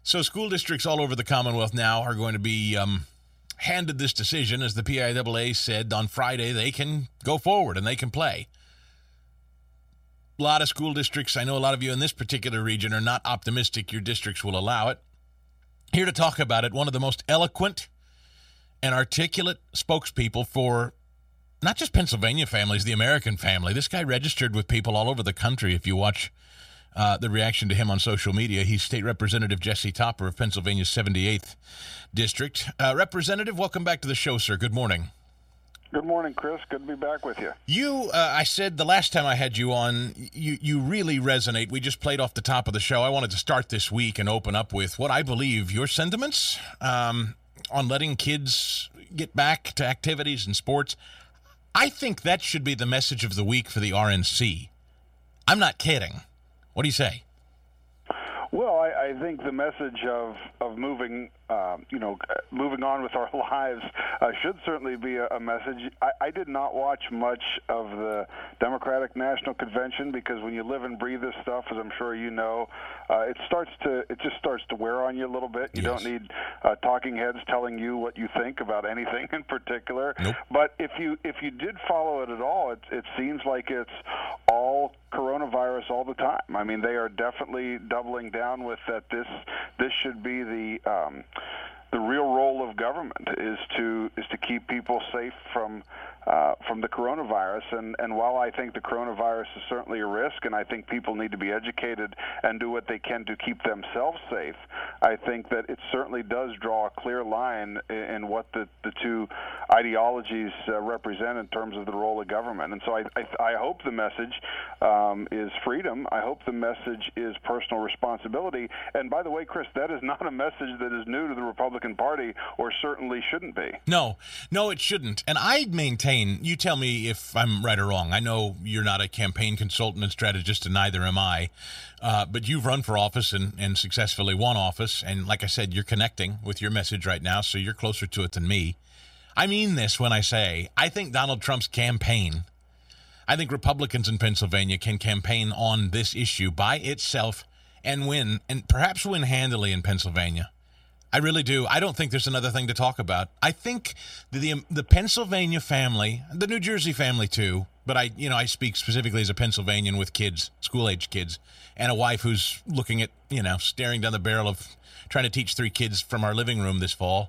So school districts all over the Commonwealth now are going to be handed this decision, as the PIAA said on Friday. They can go forward and they can play. A lot of school districts, I know a lot of you in this particular region are not optimistic your districts will allow it. Here to talk about it, one of the most eloquent and articulate spokespeople for not just Pennsylvania families, the American family. This guy registered with people all over the country. If you watch the reaction to him on social media, he's State Representative Jesse Topper of Pennsylvania's 78th District. Representative, welcome back to the show, sir. Good morning. Good morning, Chris. Good to be back with you. You, I said the last time I had you on, you really resonate. We just played off the top of the show. I wanted to start this week and open up with what I believe your sentiments on letting kids get back to activities and sports. I think that should be the message of the week for the RNC. I'm not kidding. What do you say? Well, I think the message of moving, moving on with our lives should certainly be a message. I did not watch much of the Democratic National Convention because when you live and breathe this stuff, as I'm sure you know, it just starts to wear on you a little bit. You Yes. don't need talking heads telling you what you think about anything in particular. Nope. But if you did follow it at all, it seems like it's all coronavirus all the time. I mean, they are definitely doubling down with that. This should be the real role of government is to keep people safe from the coronavirus. And while I think the coronavirus is certainly a risk, and I think people need to be educated and do what they can to keep themselves safe, I think that it certainly does draw a clear line in what the two ideologies represent in terms of the role of government. And so I hope the message is freedom. I hope the message is personal responsibility. And by the way, Chris, that is not a message that is new to the Republican Party, or certainly shouldn't be. No, it shouldn't. And I maintain, you tell me if I'm right or wrong. I know you're not a campaign consultant and strategist, and neither am I. But you've run for office and successfully won office. And like I said, you're connecting with your message right now, so you're closer to it than me. I mean this when I say I think Donald Trump's campaign, I think Republicans in Pennsylvania can campaign on this issue by itself and win, and perhaps win handily in Pennsylvania. I really do. I don't think there's another thing to talk about. I think the Pennsylvania family, the New Jersey family too, but I speak specifically as a Pennsylvanian with kids, school-age kids, and a wife who's looking at, staring down the barrel of trying to teach 3 kids from our living room this fall.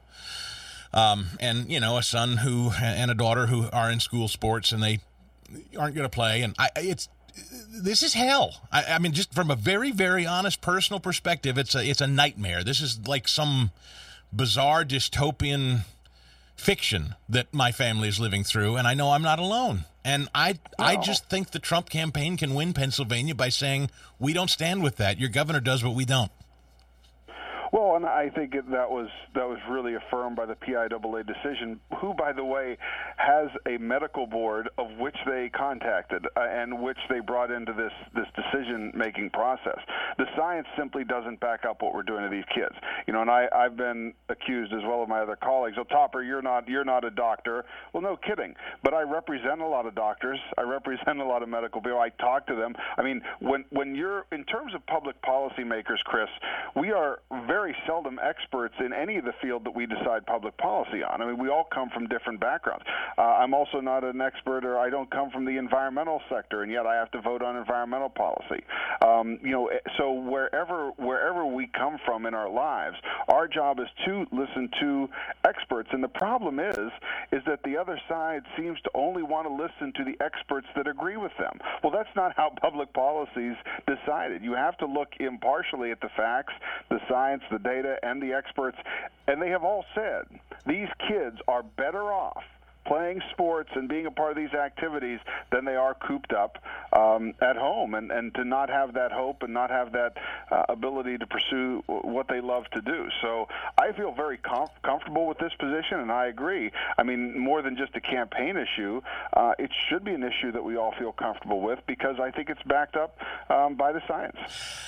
And, a son and a daughter who are in school sports, and they aren't going to play. And this is hell. I mean, just from a very, very honest personal perspective, it's a nightmare. This is like some bizarre dystopian fiction that my family is living through, and I know I'm not alone. And I just think the Trump campaign can win Pennsylvania by saying, we don't stand with that. Your governor does, but we don't. Well, and I think that was really affirmed by the PIAA decision, who, by the way, has a medical board of which they contacted and which they brought into this decision-making process. The science simply doesn't back up what we're doing to these kids. And I've been accused, as well as my other colleagues, Topper, you're not a doctor. Well, no kidding. But I represent a lot of doctors. I represent a lot of medical people. I talk to them. I mean, when you're, in terms of public policy makers, Chris, we are very seldom experts in any of the field that we decide public policy on. I mean, we all come from different backgrounds. I'm also not an expert, or I don't come from the environmental sector, and yet I have to vote on environmental policy. So wherever we come from in our lives, our job is to listen to experts. And the problem is that the other side seems to only want to listen to the experts that agree with them. Well, that's not how public policy is decided. You have to look impartially at the facts, the science, the data, and the experts, and they have all said these kids are better off playing sports and being a part of these activities than they are cooped up at home, and to not have that hope and not have that ability to pursue what they love to do. So I feel very comfortable with this position, and I agree. I mean, more than just a campaign issue, it should be an issue that we all feel comfortable with, because I think it's backed up by the science.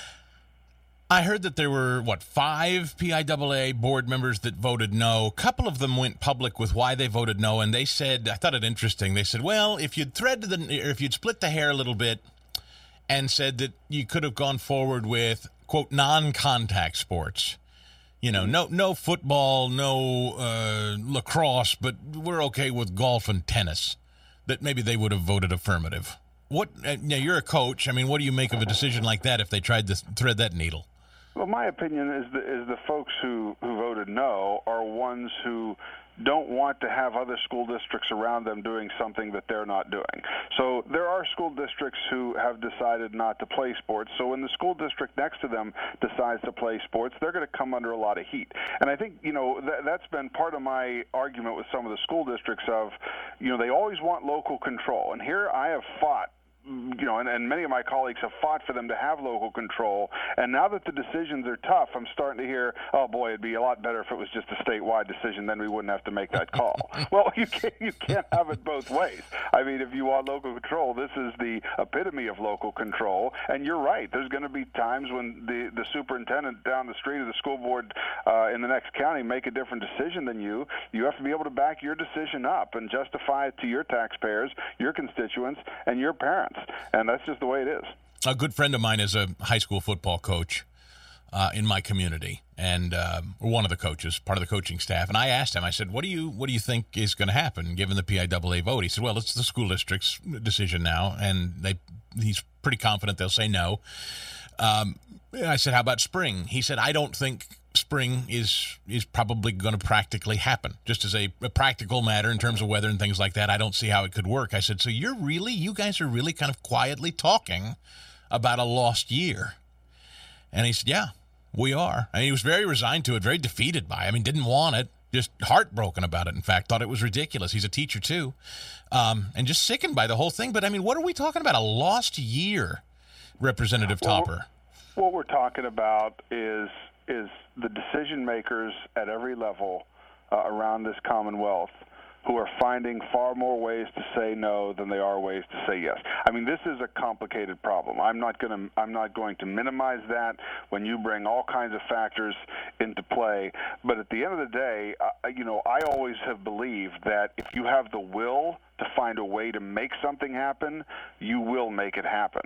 I heard that there were, 5 PIAA board members that voted no. A couple of them went public with why they voted no, and they said, I thought it interesting, they said, well, if you'd split the hair a little bit and said that you could have gone forward with, quote, non-contact sports, No football, no lacrosse, but we're okay with golf and tennis, that maybe they would have voted affirmative. Now you're a coach. I mean, what do you make of a decision like that if they tried to thread that needle? Well, my opinion is the folks who voted no are ones who don't want to have other school districts around them doing something that they're not doing. So there are school districts who have decided not to play sports. So when the school district next to them decides to play sports, they're going to come under a lot of heat. And I think, that's been part of my argument with some of the school districts of, they always want local control. And here I have fought, and many of my colleagues have fought for them to have local control. And now that the decisions are tough, I'm starting to hear, oh boy, it'd be a lot better if it was just a statewide decision. Then we wouldn't have to make that call. Well, you can't have it both ways. I mean, if you want local control, this is the epitome of local control. And you're right. There's going to be times when the superintendent down the street of the school board in the next county make a different decision than you. You have to be able to back your decision up and justify it to your taxpayers, your constituents, and your parents. And that's just the way it is. A good friend of mine is a high school football coach in my community, and one of the coaches, part of the coaching staff. And I asked him, I said, what do you think is going to happen given the PIAA vote? He said, well, it's the school district's decision now, and he's pretty confident they'll say no. I said, how about spring? He said, I don't think spring is probably going to practically happen, just as a practical matter in terms of weather and things like that. I don't see how it could work. I said, so you guys are really kind of quietly talking about a lost year. And he said, yeah, we are. And he was very resigned to it, very defeated by it. I mean, didn't want it, just heartbroken about it. In fact, thought it was ridiculous. He's a teacher too. And just sickened by the whole thing. But I mean, what are we talking about? A lost year, Representative Topper? What we're talking about is the decision makers at every level around this Commonwealth who are finding far more ways to say no than they are ways to say yes. I mean, this is a complicated problem. I'm not going to minimize that when you bring all kinds of factors into play. But at the end of the day, I always have believed that if you have the will to find a way to make something happen, you will make it happen.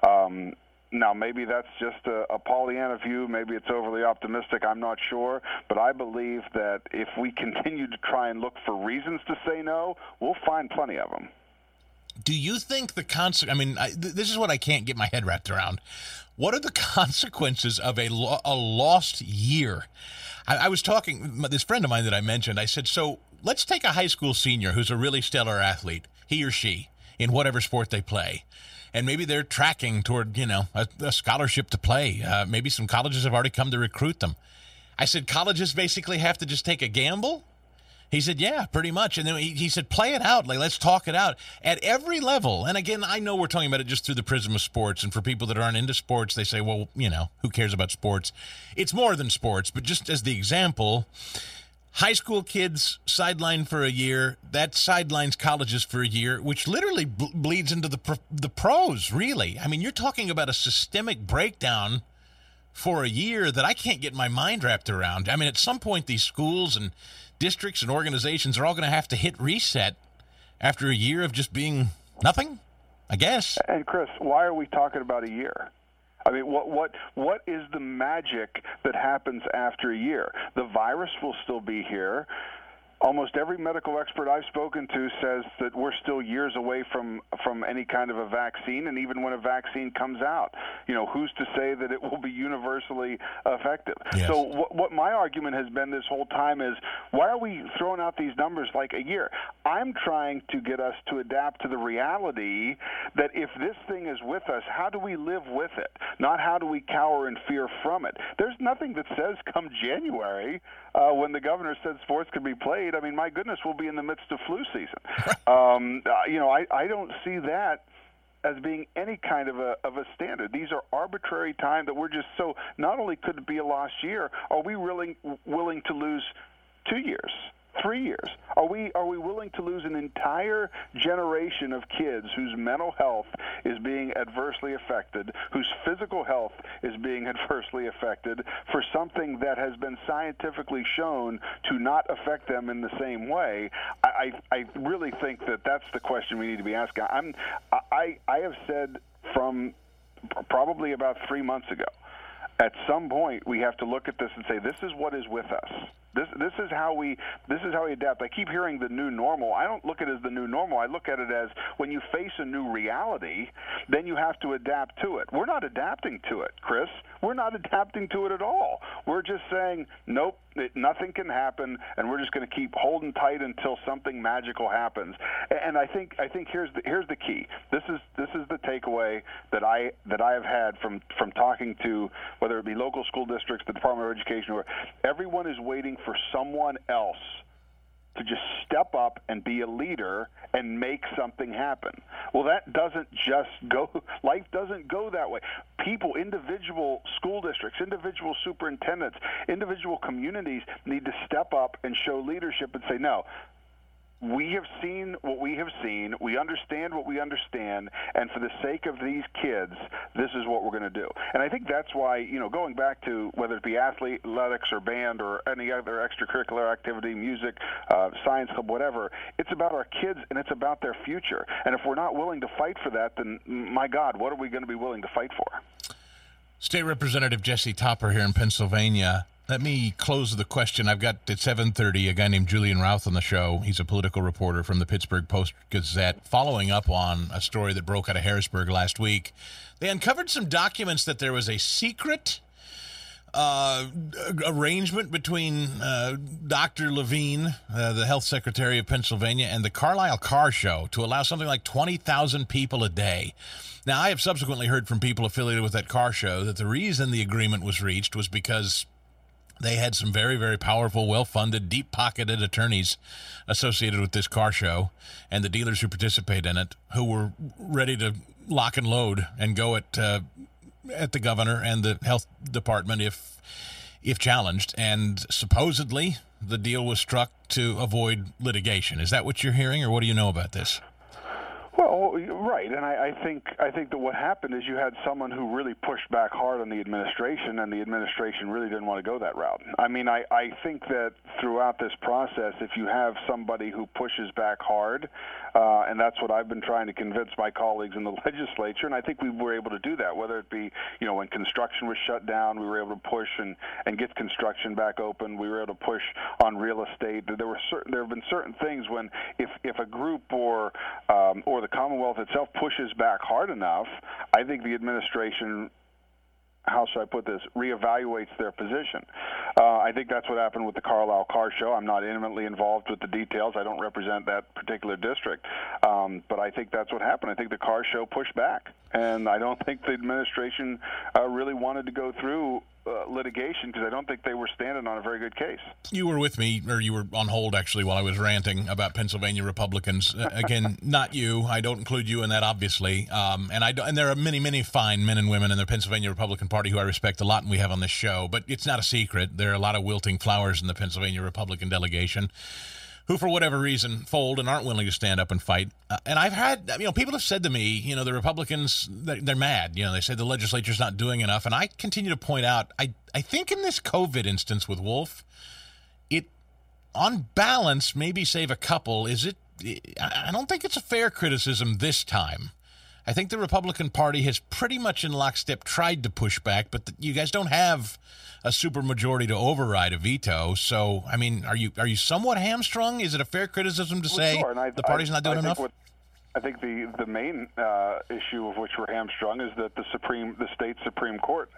Now, maybe that's just a Pollyanna view. Maybe it's overly optimistic. I'm not sure. But I believe that if we continue to try and look for reasons to say no, we'll find plenty of them. Do you think the this is what I can't get my head wrapped around. What are the consequences of a lost year? I was talking, this friend of mine that I mentioned, I said, so let's take a high school senior who's a really stellar athlete, he or she, in whatever sport they play. And maybe they're tracking toward, a scholarship to play. Maybe some colleges have already come to recruit them. I said, colleges basically have to just take a gamble? He said, yeah, pretty much. And then he said, play it out. Like, let's talk it out at every level. And again, I know we're talking about it just through the prism of sports. And for people that aren't into sports, they say, well, who cares about sports? It's more than sports. But just as the example, high school kids sidelined for a year, that sidelines colleges for a year, which literally bleeds into the pros, really. I mean, you're talking about a systemic breakdown for a year that I can't get my mind wrapped around. I mean, at some point, these schools and districts and organizations are all going to have to hit reset after a year of just being nothing, I guess. And Chris, why are we talking about a year? I mean, what is the magic that happens after a year? The virus will still be here. Almost every medical expert I've spoken to says that we're still years away from any kind of a vaccine, and even when a vaccine comes out, who's to say that it will be universally effective? Yes. So what my argument has been this whole time is, why are we throwing out these numbers like a year? I'm trying to get us to adapt to the reality that if this thing is with us, how do we live with it? Not how do we cower in fear from it. There's nothing that says come January, when the governor said sports could be played, I mean, my goodness, we'll be in the midst of flu season. I don't see that as being any kind of a standard. These are arbitrary time that we're just so, not only could it be a lost year, are we willing to lose 2 years, 3 years? Are we willing to lose an entire generation of kids whose mental health is being adversely affected, whose physical health is being adversely affected for something that has been scientifically shown to not affect them in the same way? I really think that that's the question we need to be asking. I have said from probably about 3 months ago, at some point we have to look at this and say, this is what is with us. This is how we adapt. I keep hearing the new normal. I don't look at it as the new normal. I look at it as when you face a new reality, then you have to adapt to it. We're not adapting to it, Chris. We're not adapting to it at all. We're just saying, nope, nothing can happen, and we're just going to keep holding tight until something magical happens. And I think here's the key. This is the takeaway that I have had from talking to, whether it be local school districts, the Department of Education, or everyone is waiting for someone else to just step up and be a leader and make something happen. Well, that doesn't just go, life doesn't go that way. People, individual school districts, individual superintendents, individual communities need to step up and show leadership and say, no, we have seen what we have seen, we understand what we understand, and for the sake of these kids, this is what we're going to do. And I think that's why, going back to whether it be athletics or band or any other extracurricular activity, music, science club, whatever, it's about our kids and it's about their future. And if we're not willing to fight for that, then, my God, what are we going to be willing to fight for? State Representative Jesse Topper here in Pennsylvania. Let me close the question. I've got at 7:30 a guy named Julian Routh on the show. He's a political reporter from the Pittsburgh Post-Gazette, following up on a story that broke out of Harrisburg last week. They uncovered some documents that there was a secret arrangement between Dr. Levine, the health secretary of Pennsylvania, and the Carlisle Car Show to allow something like 20,000 people a day. Now, I have subsequently heard from people affiliated with that car show that the reason the agreement was reached was because they had some very, very powerful, well-funded, deep-pocketed attorneys associated with this car show and the dealers who participate in it who were ready to lock and load and go at the governor and the health department if challenged. And supposedly the deal was struck to avoid litigation. Is that what you're hearing, or what do you know about this? Well, right, and I think that what happened is you had someone who really pushed back hard on the administration, and the administration really didn't want to go that route. I mean, I think that throughout this process, if you have somebody who pushes back hard, and that's what I've been trying to convince my colleagues in the legislature, and I think we were able to do that, whether it be, when construction was shut down, we were able to push and get construction back open. We were able to push on real estate. There have been certain things when if a group or the Commonwealth itself pushes back hard enough, I think the administration, how should I put this, reevaluates their position. I think that's what happened with the Carlisle Car Show. I'm not intimately involved with the details. I don't represent that particular district. But I think that's what happened. I think the car show pushed back. And I don't think the administration really wanted to go through litigation because I don't think they were standing on a very good case. You were with me, or you were on hold actually while I was ranting about Pennsylvania Republicans. Again, not you. I don't include you in that, obviously. And there are many, many fine men and women in the Pennsylvania Republican Party who I respect a lot and we have on this show. But it's not a secret. There are a lot of wilting flowers in the Pennsylvania Republican delegation who, for whatever reason, fold and aren't willing to stand up and fight. And I've had, people have said to me, the Republicans, they're mad. They say the legislature's not doing enough. And I continue to point out, I think in this COVID instance with Wolf, it, on balance, maybe save a couple. I don't think it's a fair criticism this time. I think the Republican Party has pretty much in lockstep tried to push back, but you guys don't have a supermajority to override a veto. So, are you somewhat hamstrung? Is it a fair criticism to say sure, the party's not doing enough? I think the main issue of which we're hamstrung is that the state Supreme Court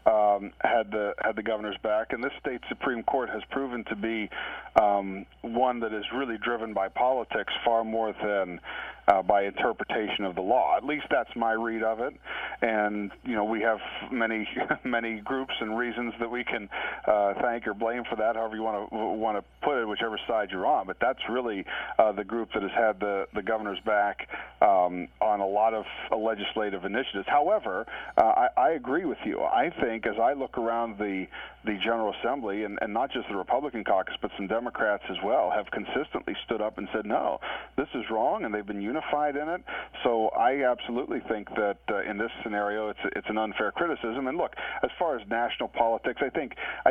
had the governor's back, and this state Supreme Court has proven to be one that is really driven by politics far more than by interpretation of the law. At least that's my read of it. And we have many groups and reasons that we can thank or blame for that, however you want to put it, whichever side you're on. But that's really the group that has had the governor's back on a lot of legislative initiatives. However, I agree with you. I think as I look around the General Assembly, and not just the Republican caucus, but some Democrats as well, have consistently stood up and said, no, this is wrong, and they've been unified in it. So I absolutely think that in this scenario, it's an unfair criticism. And look, as far as national politics, I think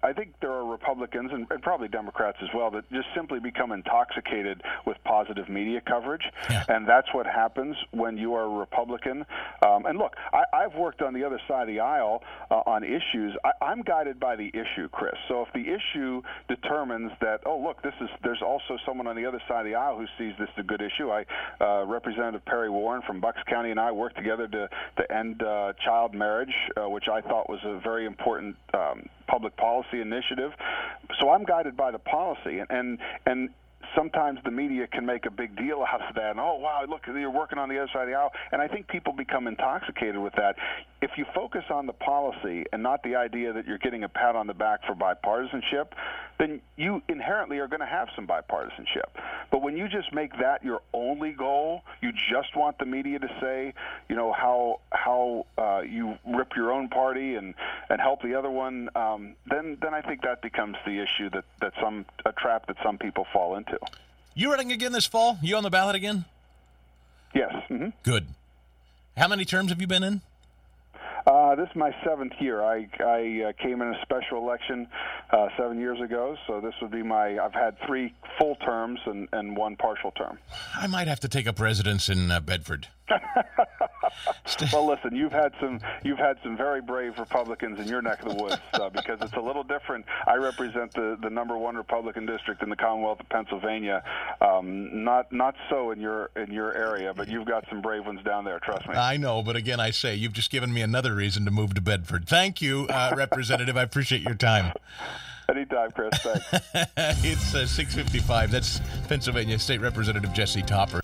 I think there are Republicans and probably Democrats as well that just simply become intoxicated with positive media coverage, and that's what happens when you are a Republican. And look, I've worked on the other side of the aisle on issues. I'm guided by the issue, Chris. So if the issue determines that, oh, look, there's also someone on the other side of the aisle who sees this as a good issue. Representative Perry Warren from Bucks County and I worked together to end child marriage, which I thought was a very important public policy initiative. So I'm guided by the policy, and sometimes the media can make a big deal out of that. And, oh, wow, look, you're working on the other side of the aisle. And I think people become intoxicated with that. If you focus on the policy and not the idea that you're getting a pat on the back for bipartisanship, then you inherently are going to have some bipartisanship. But when you just make that your only goal, you just want the media to say, you know, how you rip your own party and help the other one, then I think that becomes the issue a trap that some people fall into. You running again this fall? You on the ballot again? Yes. Mm-hmm. Good. How many terms have you been in? This is my 7th year. I came in a special election 7 years ago, so this would be I've had 3 full terms and 1 partial term. I might have to take up residence in Bedford. Well, listen, you've had some very brave Republicans in your neck of the woods because it's a little different. I represent the number 1 Republican district in the Commonwealth of Pennsylvania. Not so in your area, but you've got some brave ones down there. Trust me. I know, but again, I say you've just given me another reason to move to Bedford. Thank you, Representative. I appreciate your time. Anytime, Chris. Thanks. It's 6:55. That's Pennsylvania State Representative Jesse Topper.